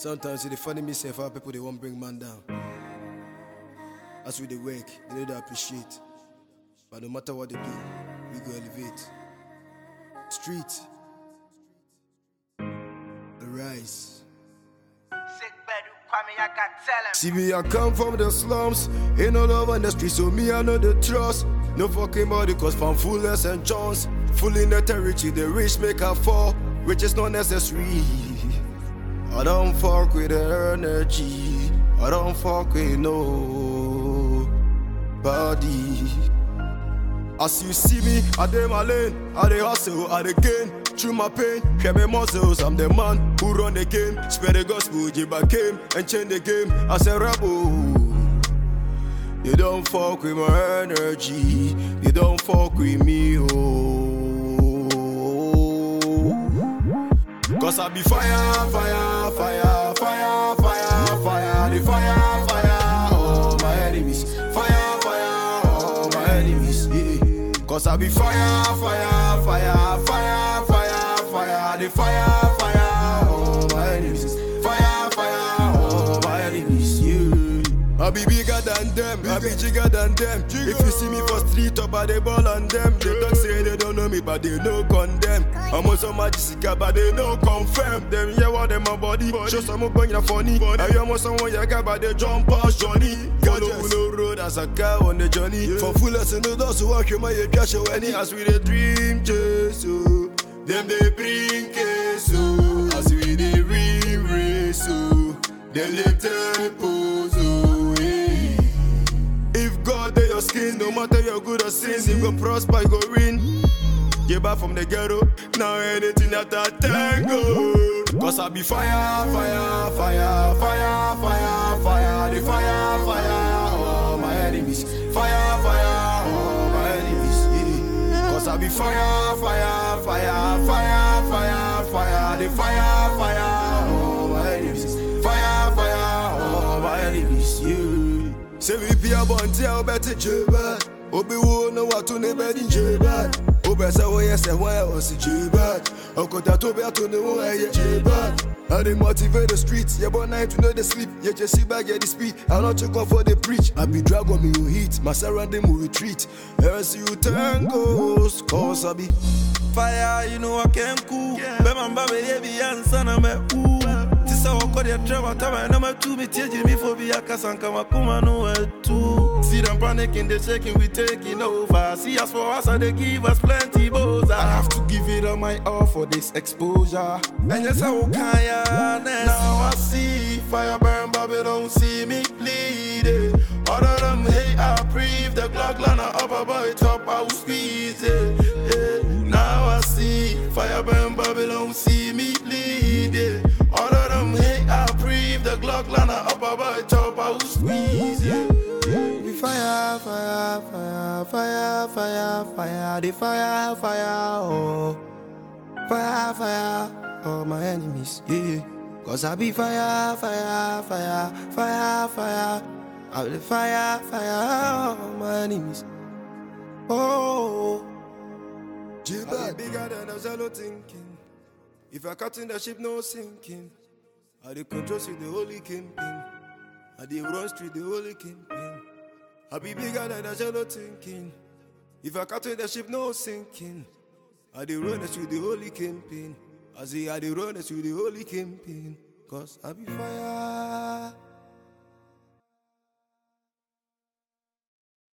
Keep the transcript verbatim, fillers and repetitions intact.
Sometimes it's funny me say how people they won't bring man down. As we they work, they need to appreciate. But no matter what they do, we go elevate. Street, arise. See me, I come from the slums. Ain't no love on the street, so me, I know the trust. No fucking body, cause from fullness and chance. Full in the territory, the rich make her fall. Which is not necessary. I don't fuck with the energy. I don't fuck with no body. As you see me, I dey my lane, I dey hustle, I dey gain. Through my pain, hear me muscles, I'm the man who run the game. Spread the gospel, Jiba came and change the game. As a rebel, you don't fuck with my energy. You don't fuck with me, oh. Cause I be fire, fire, fire, fire, fire, fire. The fire, fire, oh my enemies. Fire, fire, oh my enemies, yeah. Cause I be fire, fire, fire, fire, fire, fire. The fire, fire, oh my enemies. Fire, fire, oh my enemies, yeah. I be bigger than them, I be bigger than them. If you see me for street up, I they ball on them. They don't say they don't know me, but they know condemn. I'm on some Jessica, but they know confirm. Them yeah, what them my body. Show some up on your funny. I am on someone you got, but they jump past Johnny. Follow no road as a car on the journey. For full as in the those who walk you my cash any as we the dream chase. So them they bring case. So as we the real race. So them they turn pose. If God they your skin, no matter your good or sins, you go prosper, you go win. Get back from the ghetto, now anything that I tango. Cause I be fire, fire, fire, fire, fire, fire. The fire, fire, oh my enemies. Fire, fire, oh my enemies, yeah. Cause I be fire, fire, fire, fire, fire, fire. The fire, fire, oh my enemies. Fire, fire, oh my enemies, yeah. Say we be a bunty, I'll bet it J-Bad. Obi wo no watu ne bedi J-Bad. Obi say wo yes and why I was J-Bad. Okota to be ato ne wo eye J-Bad. I dey motivate the streets, yeah but night to know the sleep. Yeah just see back, yeah the speed. I not check off for the preach. I be drag on me will hit, my surrounding will retreat. Else you tangos, cause I be fire, you know I can cool. Bemamba baby answer na me ooh. Tisa wako dia travel tama na me tu me teje me for be akasanka makuma no too. See them panicking, they shaking, we taking over. See us for us and they give us plenty boza. I have to give it all my all for this exposure. And yes I will kaya now I see fire burn Babylon, see me bleed. All of them hate I breathe. The Glock line up above it top I will squeeze it. Yeah. Now I see fire burn Babylon, see me bleed. Yeah. All of them hate I breathe. The Glock line up above it top I will squeeze it. The fire, fire, fire, fire, fire, fire. The fire, fire, oh, fire, fire, oh my enemies, yeah. Cause I be fire, fire, fire, fire, fire. I be the fire, fire, oh my enemies. Oh, J-Bad bigger than a shallow thinking. If I cut in the ship, no sinking. I dey control with the holy kingpin. I dey run street the holy kingpin. I be bigger than a shallow thinking. If I cut in the ship, no sinking. I dey run with the holy kingpin. I say I dey run with the holy kingpin. Cause I be fire.